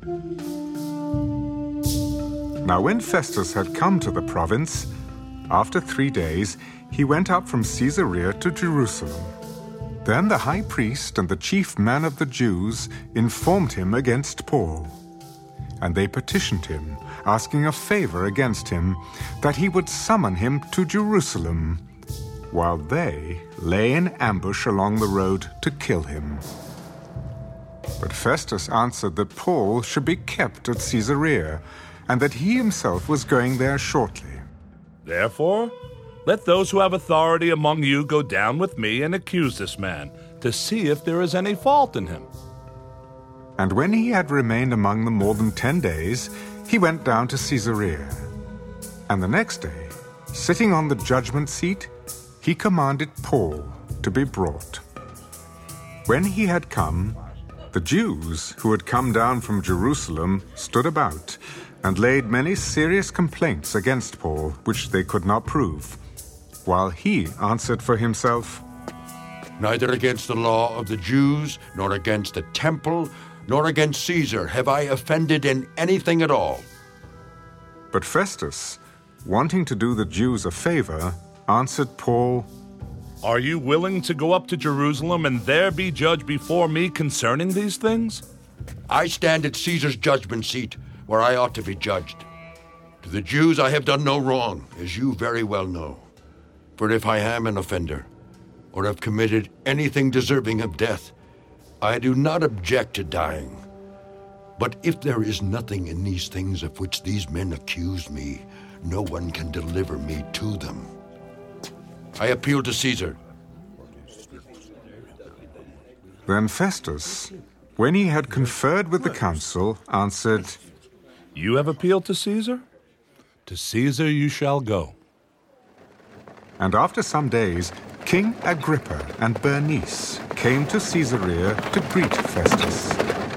Now when Festus had come to the province, after 3 days, he went up from Caesarea to Jerusalem. Then the high priest and the chief man of the Jews informed him against Paul. And they petitioned him, asking a favor against him, that he would summon him to Jerusalem, while they lay in ambush along the road to kill him. But Festus answered that Paul should be kept at Caesarea, and that he himself was going there shortly. Therefore, let those who have authority among you go down with me and accuse this man, to see if there is any fault in him. And when he had remained among them more than 10 days, he went down to Caesarea. And the next day, sitting on the judgment seat, he commanded Paul to be brought. When he had come, the Jews who had come down from Jerusalem stood about, and laid many serious complaints against Paul, which they could not prove, while he answered for himself, Neither against the law of the Jews, nor against the temple, nor against Caesar have I offended in anything at all. But Festus, wanting to do the Jews a favor, answered Paul, Are you willing to go up to Jerusalem and there be judged before me concerning these things? I stand at Caesar's judgment seat, where I ought to be judged. To the Jews I have done no wrong, as you very well know. For if I am an offender, or have committed anything deserving of death, I do not object to dying. But if there is nothing in these things of which these men accuse me, no one can deliver me to them. I appeal to Caesar. Then Festus, when he had conferred with the council, answered, You have appealed to Caesar? To Caesar you shall go. And after some days, King Agrippa and Bernice came to Caesarea to greet Festus.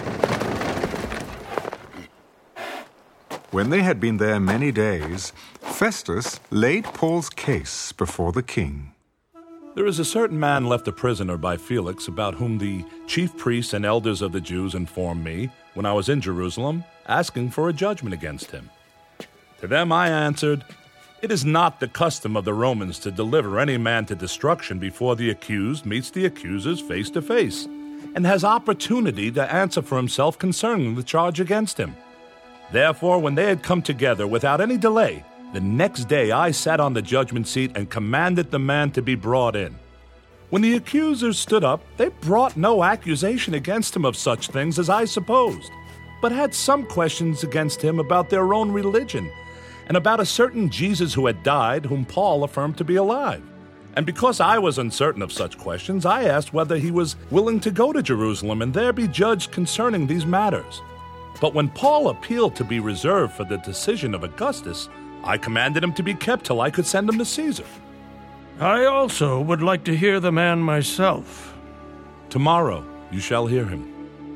When they had been there many days, Festus laid Paul's case before the king. There is a certain man left a prisoner by Felix, about whom the chief priests and elders of the Jews informed me when I was in Jerusalem, asking for a judgment against him. To them I answered, It is not the custom of the Romans to deliver any man to destruction before the accused meets the accusers face to face, and has opportunity to answer for himself concerning the charge against him. Therefore, when they had come together without any delay, the next day I sat on the judgment seat and commanded the man to be brought in. When the accusers stood up, they brought no accusation against him of such things as I supposed, but had some questions against him about their own religion, and about a certain Jesus who had died, whom Paul affirmed to be alive. And because I was uncertain of such questions, I asked whether he was willing to go to Jerusalem and there be judged concerning these matters. But when Paul appealed to be reserved for the decision of Augustus, I commanded him to be kept till I could send him to Caesar. I also would like to hear the man myself. Tomorrow you shall hear him.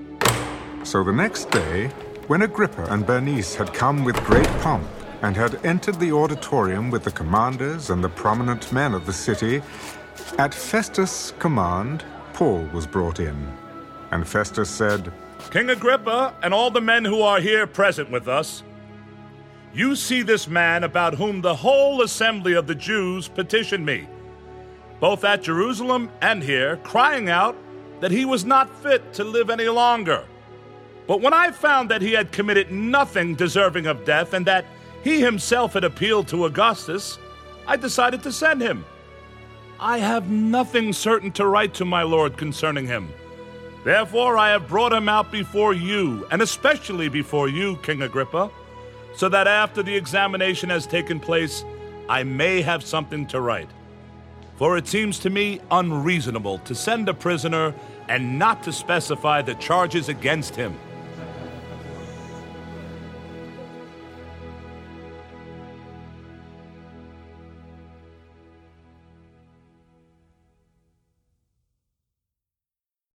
So the next day, when Agrippa and Bernice had come with great pomp, and had entered the auditorium with the commanders and the prominent men of the city, at Festus' command, Paul was brought in. And Festus said, King Agrippa and all the men who are here present with us, you see this man about whom the whole assembly of the Jews petitioned me, both at Jerusalem and here, crying out that he was not fit to live any longer. But when I found that he had committed nothing deserving of death, and that he himself had appealed to Augustus, I decided to send him. I have nothing certain to write to my lord concerning him. Therefore I have brought him out before you, and especially before you, King Agrippa, so that after the examination has taken place, I may have something to write. For it seems to me unreasonable to send a prisoner and not to specify the charges against him.